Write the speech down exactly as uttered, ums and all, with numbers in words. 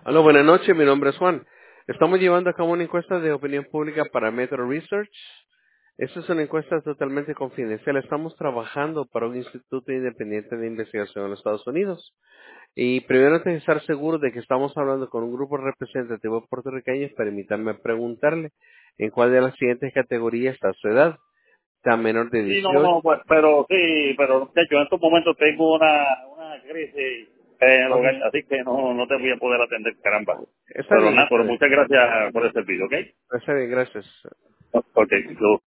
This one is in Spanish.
Hola, buenas noches. Mi nombre es Juan. Estamos llevando a cabo una encuesta de opinión pública para Metro Research. Esta es una encuesta totalmente confidencial. Estamos trabajando para un instituto independiente de investigación en los Estados Unidos. Y primero, antes de estar seguro de que estamos hablando con un grupo representativo puertorriqueño, permítanme preguntarle en cuál de las siguientes categorías está su edad. ¿Está menor de Sí, no, dieciocho? no, pues, pero sí, pero de hecho en estos momentos tengo una, una crisis en el Ok. hogar, así que no, no te voy a poder atender, caramba. Está Pero bien, nada, está pero bien. muchas gracias por el servicio, ¿ok? Está bien, gracias. Ok, lo